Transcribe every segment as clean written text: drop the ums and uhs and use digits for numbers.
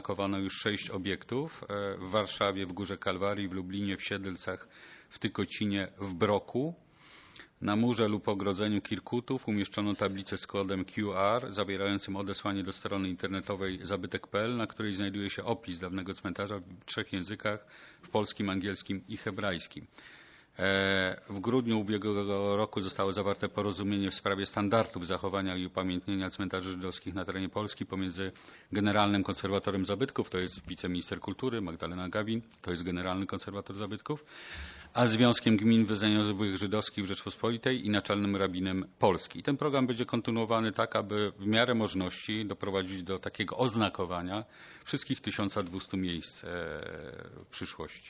Uznatkowano już 6 obiektów w Warszawie, w Górze Kalwarii, w Lublinie, w Siedlcach, w Tykocinie, w Broku. Na murze lub ogrodzeniu Kirkutów umieszczono tablicę z kodem QR zawierającym odesłanie do strony internetowej zabytek.pl, na której znajduje się opis dawnego cmentarza w 3 językach, w polskim, angielskim i hebrajskim. W grudniu ubiegłego roku zostało zawarte porozumienie w sprawie standardów zachowania i upamiętnienia cmentarzy żydowskich na terenie Polski pomiędzy Generalnym Konserwatorem Zabytków, to jest wiceminister kultury Magdalena Gawin, to jest Generalny Konserwator Zabytków, a Związkiem Gmin Wyznaniowych Żydowskich w Rzeczpospolitej i Naczelnym Rabinem Polski. I ten program będzie kontynuowany tak, aby w miarę możliwości doprowadzić do takiego oznakowania wszystkich 1200 miejsc w przyszłości.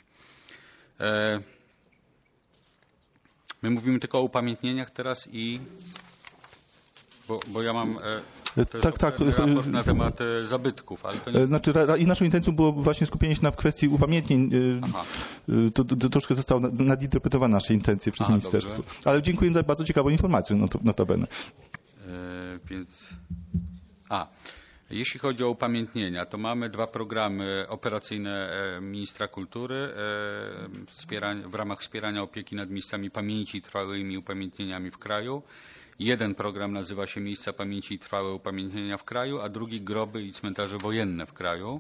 My mówimy tylko o upamiętnieniach teraz bo ja mam też raport na temat zabytków, ale to nie... Znaczy, i naszą intencją było właśnie skupienie się na kwestii upamiętnień. To troszkę zostało nadinterpretowane nasze intencje przez ministerstwo. Dobrze. Ale dziękuję za bardzo ciekawą informację, notabene. Jeśli chodzi o upamiętnienia, to mamy 2 programy operacyjne ministra kultury w ramach wspierania opieki nad miejscami pamięci i trwałymi upamiętnieniami w kraju. Jeden program nazywa się Miejsca Pamięci i Trwałe Upamiętnienia w kraju, a drugi Groby i Cmentarze Wojenne w kraju.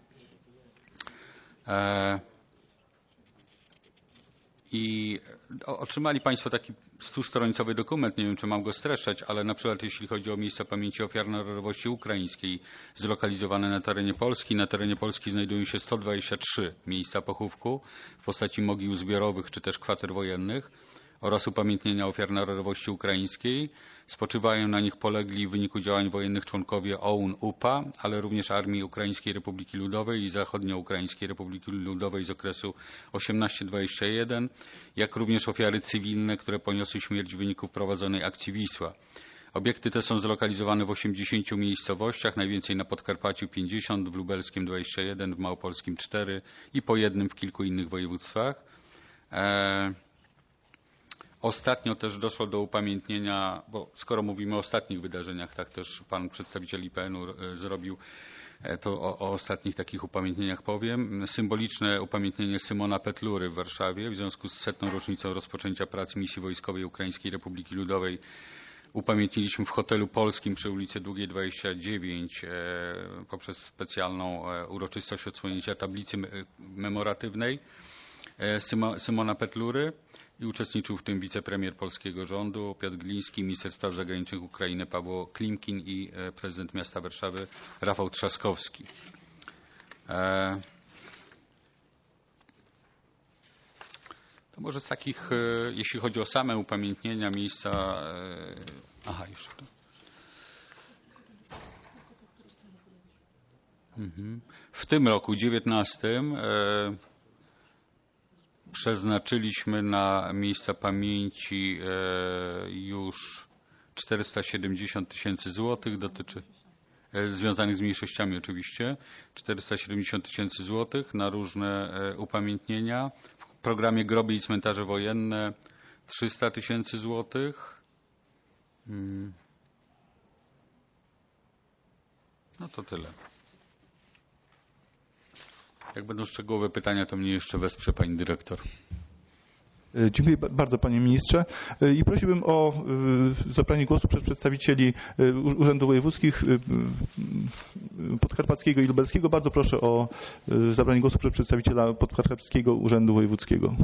I otrzymali Państwo taki 100-stronicowy dokument, nie wiem, czy mam go streszczać, ale na przykład jeśli chodzi o miejsca pamięci ofiar narodowości ukraińskiej zlokalizowane na terenie Polski znajdują się 123 miejsca pochówku w postaci mogił zbiorowych czy też kwater wojennych oraz upamiętnienia ofiar narodowości ukraińskiej. Spoczywają na nich polegli w wyniku działań wojennych członkowie OUN-UPA, ale również Armii Ukraińskiej Republiki Ludowej i Zachodnioukraińskiej Republiki Ludowej z okresu 18-21, jak również ofiary cywilne, które poniosły śmierć w wyniku prowadzonej akcji Wisła. Obiekty te są zlokalizowane w 80 miejscowościach, najwięcej na Podkarpaciu 50, w Lubelskim 21, w Małopolskim 4 i po jednym w kilku innych województwach. Ostatnio też doszło do upamiętnienia, bo skoro mówimy o ostatnich wydarzeniach, tak też pan przedstawiciel IPN-u zrobił, to o ostatnich takich upamiętnieniach powiem. Symboliczne upamiętnienie Szymona Petlury w Warszawie w związku z 100. rocznicą rozpoczęcia prac misji wojskowej Ukraińskiej Republiki Ludowej upamiętniliśmy w hotelu polskim przy ulicy Długiej 29 poprzez specjalną uroczystość odsłonięcia tablicy memoratywnej Szymona Petlury i uczestniczył w tym wicepremier polskiego rządu Piotr Gliński, minister spraw zagranicznych Ukrainy Pawło Klimkin i prezydent miasta Warszawy Rafał Trzaskowski. To może z takich, jeśli chodzi o same upamiętnienia, miejsca... jeszcze to. W tym roku 19 przeznaczyliśmy na miejsca pamięci już 470 000 złotych, związanych z mniejszościami oczywiście, 470 000 złotych na różne upamiętnienia. W programie Groby i Cmentarze Wojenne 300 000 złotych. No to tyle. Jak będą szczegółowe pytania, to mnie jeszcze wesprze pani dyrektor. Dziękuję bardzo panie ministrze i prosiłbym o zabranie głosu przez przedstawicieli urzędów wojewódzkich podkarpackiego i lubelskiego. Bardzo proszę o zabranie głosu przez przedstawiciela podkarpackiego urzędu wojewódzkiego.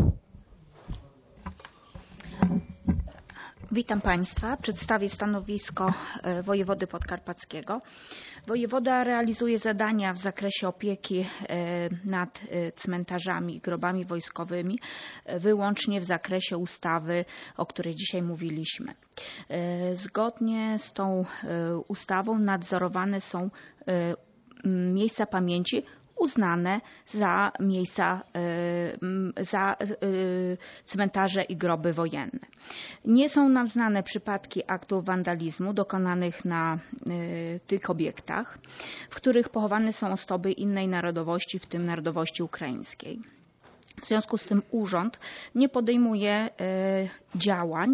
Witam Państwa. Przedstawię stanowisko wojewody podkarpackiego. Wojewoda realizuje zadania w zakresie opieki nad cmentarzami i grobami wojskowymi wyłącznie w zakresie ustawy, o której dzisiaj mówiliśmy. Zgodnie z tą ustawą nadzorowane są miejsca pamięci uznane za miejsca, za cmentarze i groby wojenne. Nie są nam znane przypadki aktów wandalizmu dokonanych na tych obiektach, w których pochowane są osoby innej narodowości, w tym narodowości ukraińskiej. W związku z tym urząd nie podejmuje działań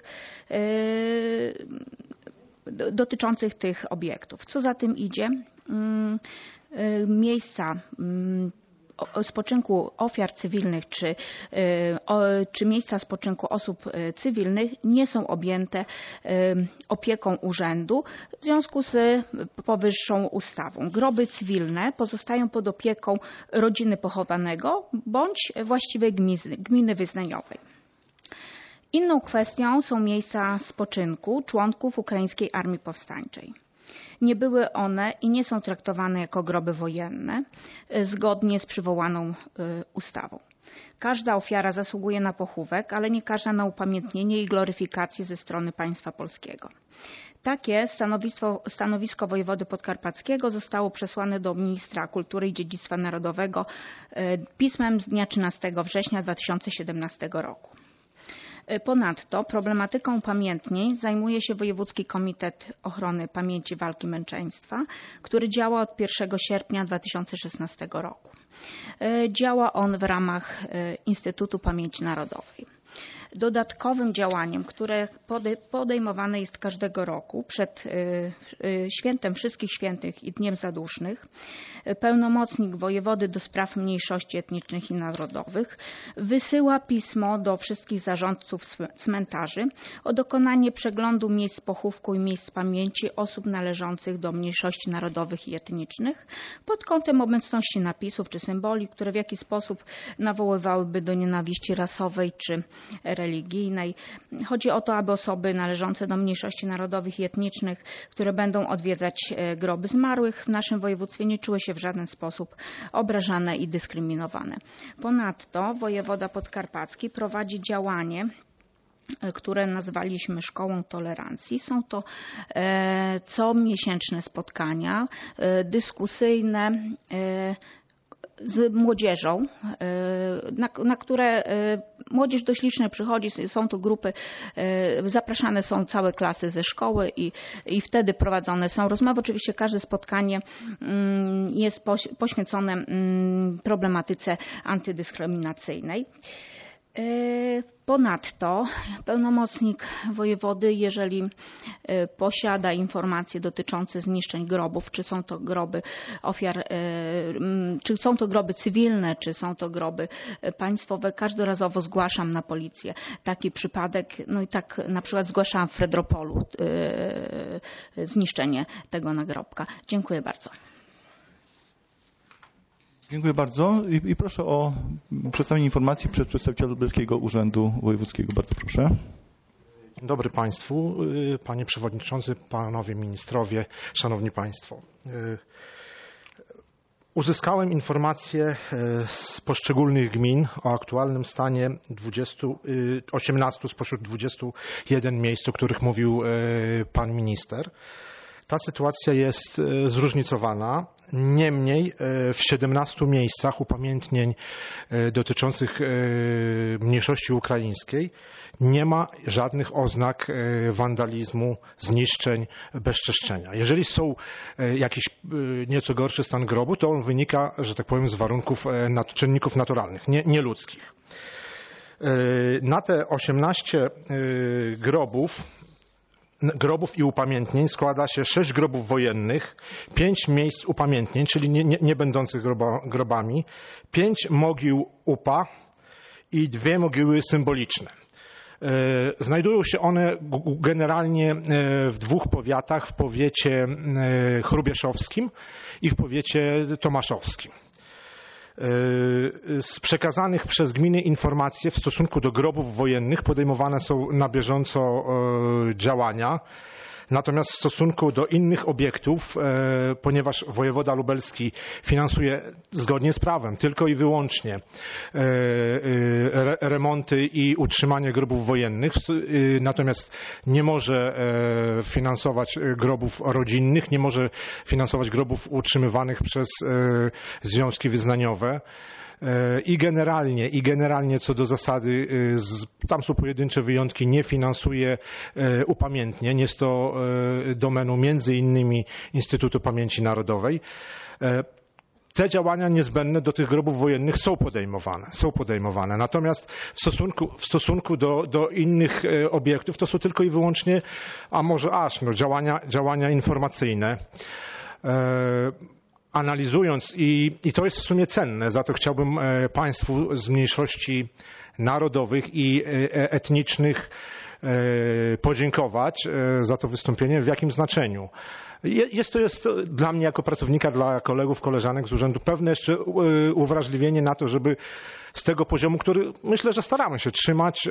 dotyczących tych obiektów. Co za tym idzie, miejsca spoczynku ofiar cywilnych czy miejsca spoczynku osób cywilnych nie są objęte opieką urzędu w związku z powyższą ustawą. Groby cywilne pozostają pod opieką rodziny pochowanego bądź właściwej gminy wyznaniowej. Inną kwestią są miejsca spoczynku członków Ukraińskiej Armii Powstańczej. Nie były one i nie są traktowane jako groby wojenne zgodnie z przywołaną ustawą. Każda ofiara zasługuje na pochówek, ale nie każda na upamiętnienie i gloryfikację ze strony państwa polskiego. Takie stanowisko wojewody podkarpackiego zostało przesłane do ministra kultury i dziedzictwa narodowego pismem z dnia 13 września 2017 roku. Ponadto problematyką upamiętnień zajmuje się Wojewódzki Komitet Ochrony Pamięci Walki Męczeństwa, który działa od 1 sierpnia 2016 roku. Działa on w ramach Instytutu Pamięci Narodowej. Dodatkowym działaniem, które podejmowane jest każdego roku przed Świętem Wszystkich Świętych i Dniem Zadusznych, pełnomocnik wojewody do spraw mniejszości etnicznych i narodowych wysyła pismo do wszystkich zarządców cmentarzy o dokonanie przeglądu miejsc pochówku i miejsc pamięci osób należących do mniejszości narodowych i etnicznych pod kątem obecności napisów czy symboli, które w jakiś sposób nawoływałyby do nienawiści rasowej czy religijnej. Chodzi o to, aby osoby należące do mniejszości narodowych i etnicznych, które będą odwiedzać groby zmarłych w naszym województwie, nie czuły się w żaden sposób obrażane i dyskryminowane. Ponadto wojewoda podkarpacki prowadzi działanie, które nazwaliśmy Szkołą Tolerancji. Są to comiesięczne spotkania dyskusyjne z młodzieżą, na które młodzież dość licznie przychodzi, są to grupy, zapraszane są całe klasy ze szkoły i wtedy prowadzone są rozmowy. Oczywiście każde spotkanie jest poświęcone problematyce antydyskryminacyjnej. Ponadto pełnomocnik wojewody, jeżeli posiada informacje dotyczące zniszczeń grobów, czy są to groby ofiar, czy są to groby cywilne, czy są to groby państwowe, każdorazowo zgłaszam na policję taki przypadek. No i tak na przykład zgłaszałam w Fredropolu zniszczenie tego nagrobka. Dziękuję bardzo. Dziękuję bardzo i proszę o przedstawienie informacji przez przedstawiciela Lubelskiego Urzędu Wojewódzkiego. Bardzo proszę. Dzień dobry Państwu, Panie Przewodniczący, Panowie Ministrowie, Szanowni Państwo. Uzyskałem informacje z poszczególnych gmin o aktualnym stanie 18 spośród 21 miejsc, o których mówił Pan Minister. Ta sytuacja jest zróżnicowana. Niemniej w 17 miejscach upamiętnień dotyczących mniejszości ukraińskiej nie ma żadnych oznak wandalizmu, zniszczeń, bezczeszczenia. Jeżeli są jakiś nieco gorszy stan grobu, to on wynika, że tak powiem, z warunków czynników naturalnych, nieludzkich. Na te 18 grobów i upamiętnień składa się 6 grobów wojennych, 5 miejsc upamiętnień, czyli nie będących grobami, 5 mogił UPA i 2 mogiły symboliczne. Znajdują się one generalnie w 2 powiatach, w powiecie chrubieszowskim i w powiecie tomaszowskim. Z przekazanych przez gminy informacji w stosunku do grobów wojennych podejmowane są na bieżąco działania. Natomiast w stosunku do innych obiektów, ponieważ wojewoda lubelski finansuje zgodnie z prawem tylko i wyłącznie remonty i utrzymanie grobów wojennych, natomiast nie może finansować grobów rodzinnych, nie może finansować grobów utrzymywanych przez związki wyznaniowe. I generalnie co do zasady, tam są pojedyncze wyjątki, nie finansuje upamiętnień. Jest to domeną między innymi Instytutu Pamięci Narodowej. Te działania niezbędne do tych grobów wojennych są podejmowane. Natomiast w stosunku do innych obiektów to są tylko i wyłącznie, a może działania informacyjne. analizując, i to jest w sumie cenne, za to chciałbym Państwu z mniejszości narodowych i etnicznych podziękować za to wystąpienie. W jakim znaczeniu? Jest to dla mnie jako pracownika, dla kolegów, koleżanek z urzędu pewne jeszcze uwrażliwienie na to, żeby z tego poziomu, który myślę, że staramy się trzymać,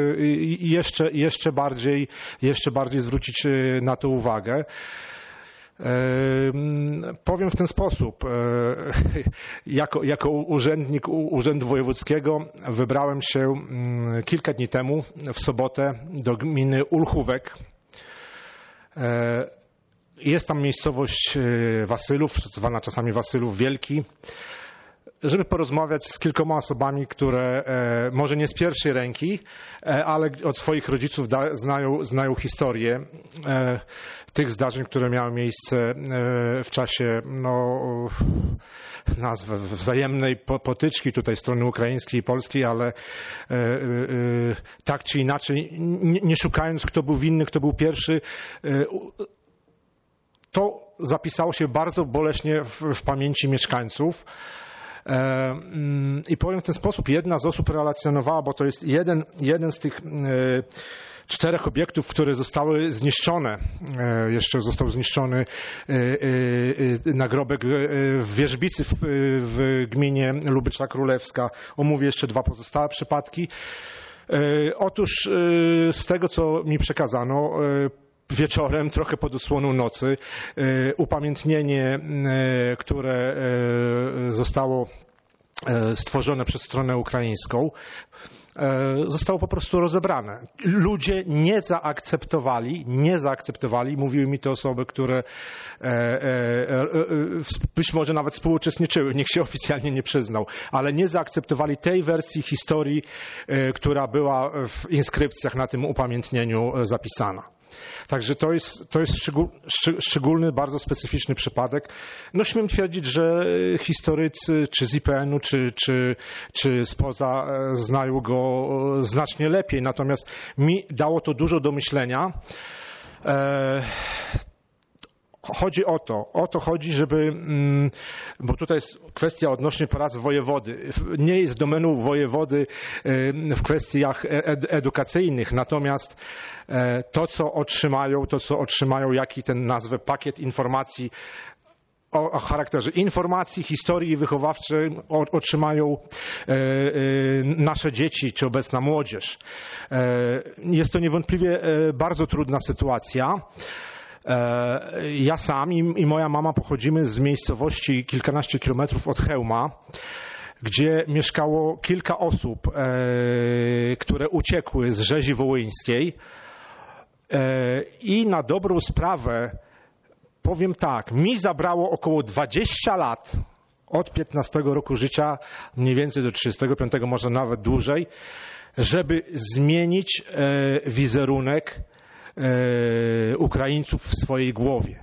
jeszcze bardziej zwrócić na to uwagę. Powiem w ten sposób. Jako urzędnik Urzędu Wojewódzkiego wybrałem się kilka dni temu, w sobotę, do gminy Ulchówek. Jest tam miejscowość Wasylów, zwana czasami Wasylów Wielki, żeby porozmawiać z kilkoma osobami, które może nie z pierwszej ręki, ale od swoich rodziców znają historię tych zdarzeń, które miały miejsce w czasie nazwę wzajemnej potyczki tutaj strony ukraińskiej i polskiej, ale tak czy inaczej, nie szukając, kto był winny, kto był pierwszy, to zapisało się bardzo boleśnie w pamięci mieszkańców. I powiem w ten sposób, jedna z osób relacjonowała, bo to jest jeden z tych 4 obiektów, które zostały zniszczone. Jeszcze został zniszczony nagrobek w Wierzbicy w gminie Lubycza Królewska. Omówię jeszcze 2 pozostałe przypadki. Otóż z tego, co mi przekazano, wieczorem, trochę pod osłoną nocy, upamiętnienie, które zostało stworzone przez stronę ukraińską, zostało po prostu rozebrane. Ludzie nie zaakceptowali, mówiły mi to osoby, które być może nawet współuczestniczyły, nikt się oficjalnie nie przyznał, ale nie zaakceptowali tej wersji historii, która była w inskrypcjach na tym upamiętnieniu zapisana. Także to jest szczególny, bardzo specyficzny przypadek. No śmiem twierdzić, że historycy czy z IPN-u, czy spoza znają go znacznie lepiej. Natomiast mi dało to dużo do myślenia. Chodzi o to chodzi, żeby, bo tutaj jest kwestia odnośnie pracy wojewody. Nie jest domeną wojewody w kwestiach edukacyjnych, natomiast to, co otrzymają, jaki ten nazwę, pakiet informacji o charakterze informacji, historii wychowawczej otrzymają nasze dzieci czy obecna młodzież. Jest to niewątpliwie bardzo trudna sytuacja. Ja sam i moja mama pochodzimy z miejscowości kilkanaście kilometrów od Chełma, gdzie mieszkało kilka osób, które uciekły z rzezi wołyńskiej, i na dobrą sprawę powiem tak, mi zabrało około 20 lat, od 15 roku życia mniej więcej do 35, może nawet dłużej, żeby zmienić wizerunek Ukraińców w swojej głowie.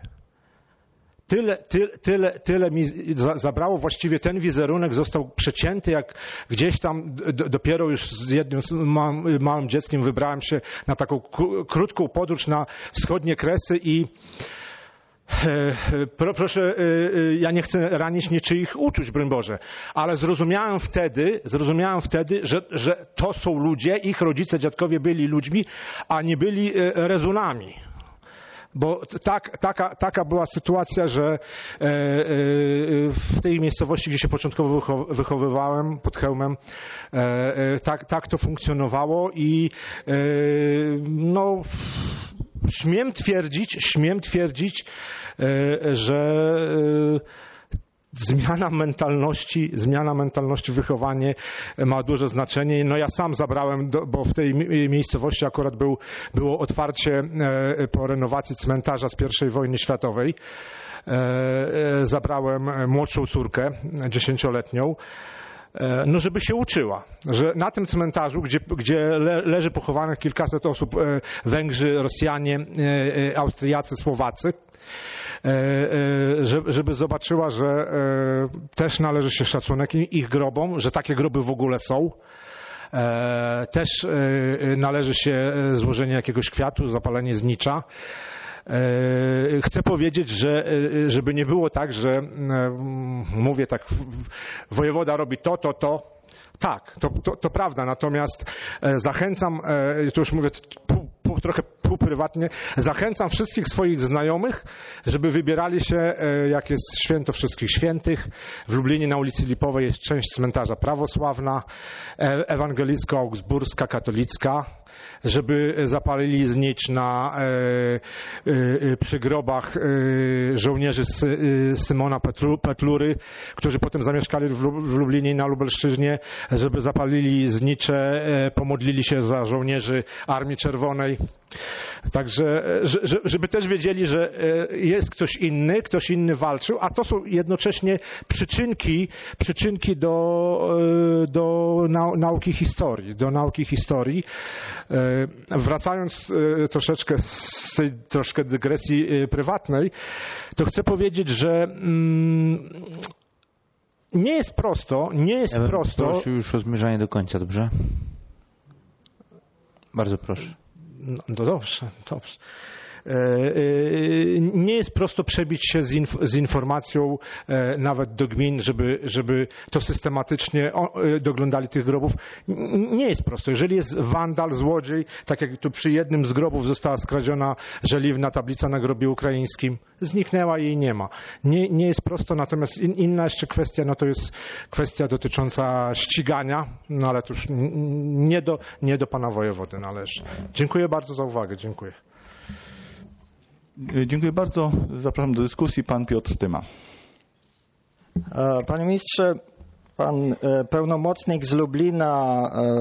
Tyle mi zabrało, właściwie ten wizerunek został przecięty, jak gdzieś tam dopiero już z jednym małym dzieckiem wybrałem się na taką krótką podróż na wschodnie Kresy i proszę, ja nie chcę ranić niczyich uczuć, broń Boże, ale zrozumiałem wtedy, że to są ludzie, ich rodzice, dziadkowie byli ludźmi, a nie byli rezunami. Bo taka była sytuacja, że w tej miejscowości, gdzie się początkowo wychowywałem, pod Chełmem, tak to funkcjonowało i no, śmiem twierdzić, że zmiana mentalności, wychowanie ma duże znaczenie. No ja sam zabrałem, bo w tej miejscowości akurat było otwarcie po renowacji cmentarza z I wojny światowej. Zabrałem młodszą córkę, 10-letnią, no żeby się uczyła, że na tym cmentarzu, gdzie leży pochowanych kilkaset osób, Węgrzy, Rosjanie, Austriacy, Słowacy, żeby zobaczyła, że też należy się szacunek ich grobom, że takie groby w ogóle są. Też należy się złożenie jakiegoś kwiatu, zapalenie znicza. Chcę powiedzieć, że żeby nie było tak, że mówię tak, wojewoda robi to. Tak, to prawda, natomiast zachęcam, tu już mówię trochę półprywatnie, zachęcam wszystkich swoich znajomych, żeby wybierali się, jak jest Święto Wszystkich Świętych. W Lublinie na ulicy Lipowej jest część cmentarza prawosławna, ewangelicko-augsburska, katolicka, żeby zapalili znicz przy grobach żołnierzy Symona Petlury, którzy potem zamieszkali w Lublinie i na Lubelszczyźnie, żeby zapalili znicze, pomodlili się za żołnierzy Armii Czerwonej. Także, żeby też wiedzieli, że jest ktoś inny walczył, a to są jednocześnie przyczynki do nauki historii. Wracając z tej troszkę dygresji prywatnej, to chcę powiedzieć, że nie jest prosto. Proszę już o zmierzanie do końca, dobrze? Bardzo proszę. No dobrze. Nie jest prosto przebić się z informacją nawet do gmin, żeby to systematycznie doglądali tych grobów. Nie jest prosto. Jeżeli jest wandal, złodziej, tak jak tu przy jednym z grobów została skradziona żeliwna tablica na grobie ukraińskim, zniknęła i jej nie ma. Nie jest prosto, natomiast inna jeszcze kwestia, no to jest kwestia dotycząca ścigania, no ale to już nie do pana wojewody należy. Dziękuję bardzo za uwagę. Dziękuję. Dziękuję bardzo. Zapraszam do dyskusji. Pan Piotr Tyma. Panie ministrze, pan pełnomocnik z Lublina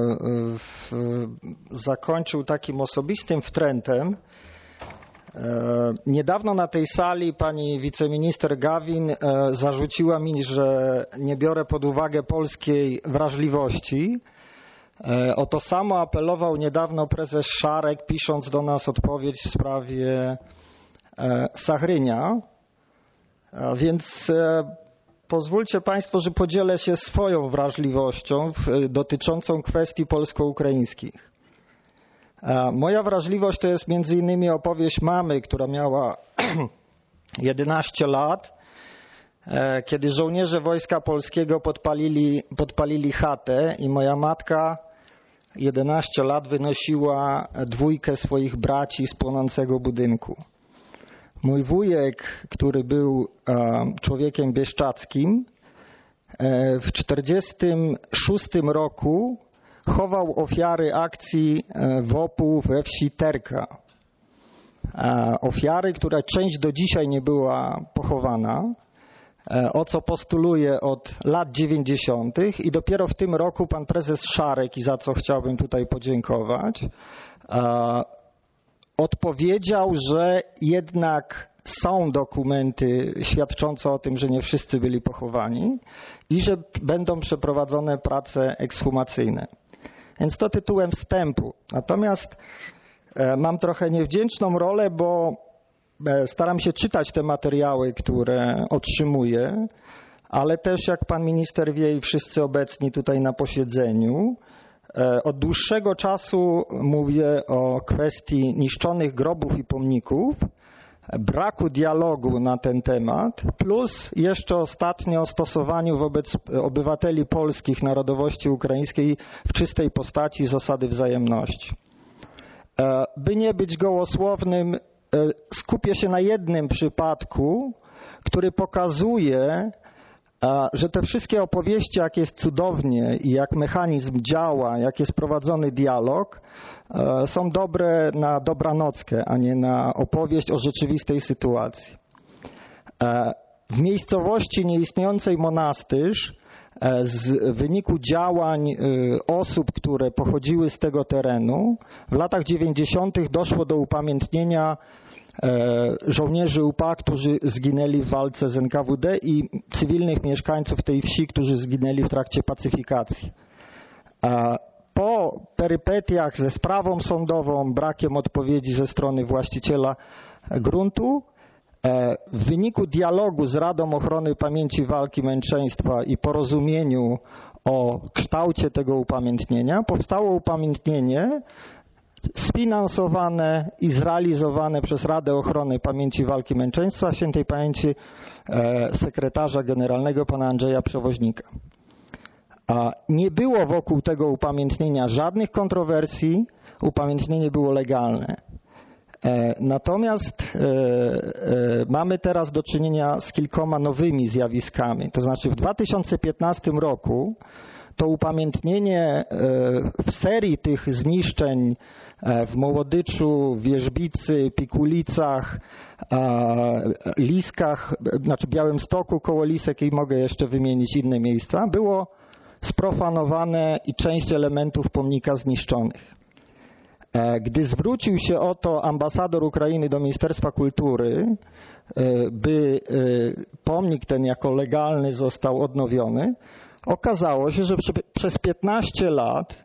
zakończył takim osobistym wtrętem. Niedawno na tej sali pani wiceminister Gawin zarzuciła mi, że nie biorę pod uwagę polskiej wrażliwości. O to samo apelował niedawno prezes Szarek, pisząc do nas odpowiedź w sprawie Sachrynia, więc pozwólcie Państwo, że podzielę się swoją wrażliwością dotyczącą kwestii polsko-ukraińskich. Moja wrażliwość to jest między innymi opowieść mamy, która miała 11 lat, kiedy żołnierze Wojska Polskiego podpalili chatę i moja matka 11 lat wynosiła dwójkę swoich braci z płonącego budynku. Mój wujek, który był człowiekiem bieszczackim, w 1946 roku chował ofiary akcji WOP-u we wsi Terka. Ofiary, która część do dzisiaj nie była pochowana, o co postuluje od lat 90. i dopiero w tym roku pan prezes Szarek, i za co chciałbym tutaj podziękować, odpowiedział, że jednak są dokumenty świadczące o tym, że nie wszyscy byli pochowani i że będą przeprowadzone prace ekshumacyjne. Więc to tytułem wstępu. Natomiast mam trochę niewdzięczną rolę, bo staram się czytać te materiały, które otrzymuję, ale też jak pan minister wie i wszyscy obecni tutaj na posiedzeniu, od dłuższego czasu mówię o kwestii niszczonych grobów i pomników, braku dialogu na ten temat, plus jeszcze ostatnio o stosowaniu wobec obywateli polskich narodowości ukraińskiej w czystej postaci zasady wzajemności. By nie być gołosłownym, skupię się na jednym przypadku, który pokazuje, że te wszystkie opowieści, jak jest cudownie i jak mechanizm działa, jak jest prowadzony dialog, są dobre na dobranockę, a nie na opowieść o rzeczywistej sytuacji. W miejscowości nieistniejącej Monastyż z wyniku działań osób, które pochodziły z tego terenu, w latach 90. doszło do upamiętnienia żołnierzy UPA, którzy zginęli w walce z NKWD i cywilnych mieszkańców tej wsi, którzy zginęli w trakcie pacyfikacji. Po perypetiach ze sprawą sądową, brakiem odpowiedzi ze strony właściciela gruntu, w wyniku dialogu z Radą Ochrony Pamięci Walki Męczeństwa i porozumieniu o kształcie tego upamiętnienia powstało upamiętnienie sfinansowane i zrealizowane przez Radę Ochrony Pamięci Walki i Męczeństwa Świętej Pamięci sekretarza generalnego pana Andrzeja Przewoźnika. A nie było wokół tego upamiętnienia żadnych kontrowersji, upamiętnienie było legalne. Natomiast mamy teraz do czynienia z kilkoma nowymi zjawiskami. To znaczy w 2015 roku to upamiętnienie w serii tych zniszczeń w Mołodyczu, Wierzbicy, Pikulicach, Liskach, znaczy Białymstoku koło Lisek i mogę jeszcze wymienić inne miejsca, było sprofanowane i część elementów pomnika zniszczonych. Gdy zwrócił się o to ambasador Ukrainy do Ministerstwa Kultury, by pomnik ten jako legalny został odnowiony, okazało się, że przez 15 lat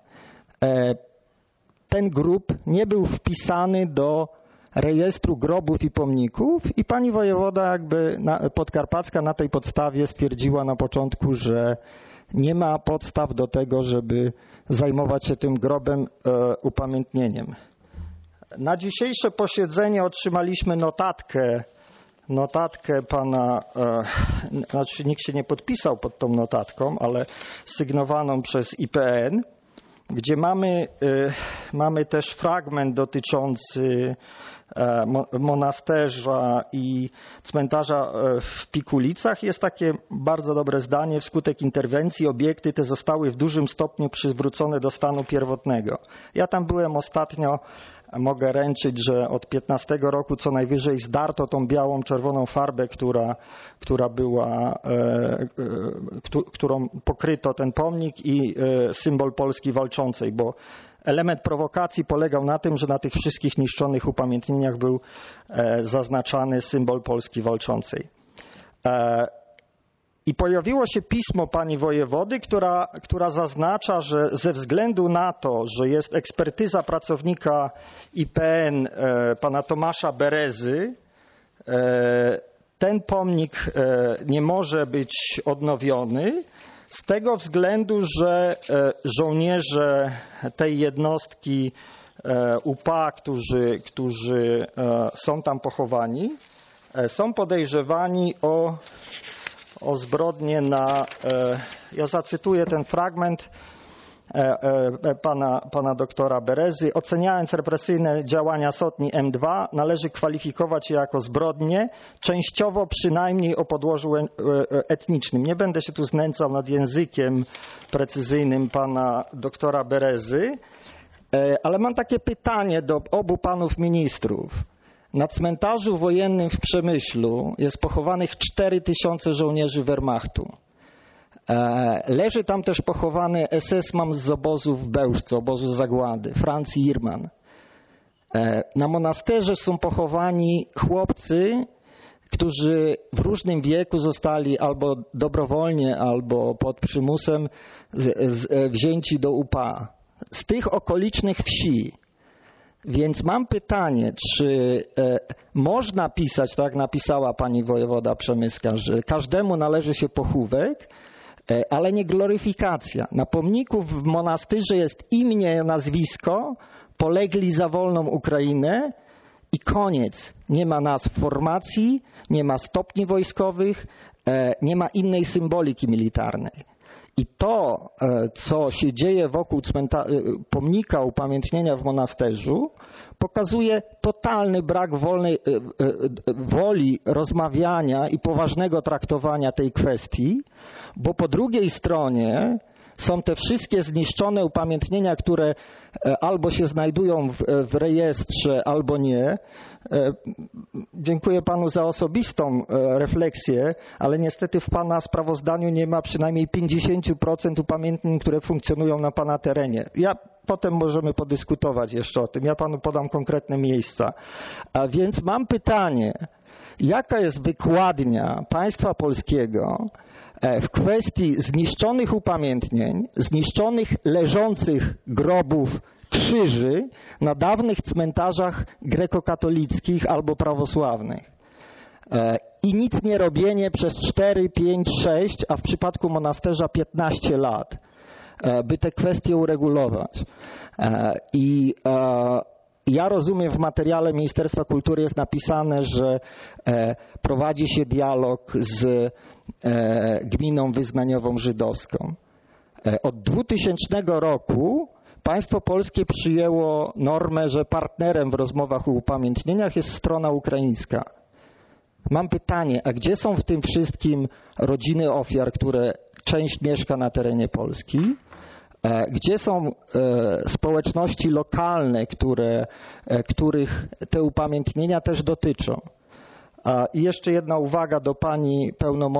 ten grób nie był wpisany do rejestru grobów i pomników i pani wojewoda podkarpacka na tej podstawie stwierdziła na początku, że nie ma podstaw do tego, żeby zajmować się tym grobem upamiętnieniem. Na dzisiejsze posiedzenie otrzymaliśmy notatkę pana, znaczy nikt się nie podpisał pod tą notatką, ale sygnowaną przez IPN, gdzie mamy też fragment dotyczący monasterza i cmentarza w Pikulicach. Jest takie bardzo dobre zdanie: wskutek interwencji obiekty te zostały w dużym stopniu przywrócone do stanu pierwotnego. Ja tam byłem ostatnio, mogę ręczyć, że od 15 roku co najwyżej zdarto tą białą, czerwoną farbę, którą pokryto ten pomnik i symbol Polski walczącej, bo element prowokacji polegał na tym, że na tych wszystkich niszczonych upamiętnieniach był zaznaczany symbol Polski walczącej. I pojawiło się pismo pani wojewody, która zaznacza, że ze względu na to, że jest ekspertyza pracownika IPN pana Tomasza Berezy, ten pomnik nie może być odnowiony z tego względu, że żołnierze tej jednostki UPA, którzy są tam pochowani, są podejrzewani o zbrodnię ja zacytuję ten fragment pana doktora Berezy. Oceniając represyjne działania sotni M2, należy kwalifikować je jako zbrodnie, częściowo przynajmniej o podłożu etnicznym. Nie będę się tu znęcał nad językiem precyzyjnym pana doktora Berezy, ale mam takie pytanie do obu panów ministrów. Na cmentarzu wojennym w Przemyślu jest pochowanych 4000 żołnierzy Wehrmachtu. Leży tam też pochowany SS-man z obozu w Bełżcu, obozu zagłady, Franz Irman. Na monasterze są pochowani chłopcy, którzy w różnym wieku zostali albo dobrowolnie, albo pod przymusem wzięci do UPA. Z tych okolicznych wsi. Więc mam pytanie, czy można pisać, tak jak napisała pani wojewoda Przemyska, że każdemu należy się pochówek, ale nie gloryfikacja. Na pomniku w Monastyrze jest imię, nazwisko, polegli za wolną Ukrainę i koniec. Nie ma nazw formacji, nie ma stopni wojskowych, nie ma innej symboliki militarnej. I to, co się dzieje wokół pomnika upamiętnienia w Monasterzu, pokazuje totalny brak woli rozmawiania i poważnego traktowania tej kwestii, bo po drugiej stronie są te wszystkie zniszczone upamiętnienia, które albo się znajdują w rejestrze, albo nie. Dziękuję panu za osobistą refleksję, ale niestety w pana sprawozdaniu nie ma przynajmniej 50% upamiętnień, które funkcjonują na pana terenie. Potem możemy podyskutować jeszcze o tym. Ja panu podam konkretne miejsca. A więc mam pytanie, jaka jest wykładnia państwa polskiego w kwestii zniszczonych upamiętnień, zniszczonych leżących grobów, krzyży na dawnych cmentarzach grekokatolickich albo prawosławnych. I nic nie robienie przez 4, 5, 6, a w przypadku monasterza 15 lat, by te kwestie uregulować. I Ja rozumiem, w materiale Ministerstwa Kultury jest napisane, że prowadzi się dialog z gminą wyznaniową żydowską. Od 2000 roku państwo polskie przyjęło normę, że partnerem w rozmowach o upamiętnieniach jest strona ukraińska. Mam pytanie, a gdzie są w tym wszystkim rodziny ofiar, które część mieszka na terenie Polski? Gdzie są społeczności lokalne, których te upamiętnienia też dotyczą? I jeszcze jedna uwaga do pani pełnomocniczej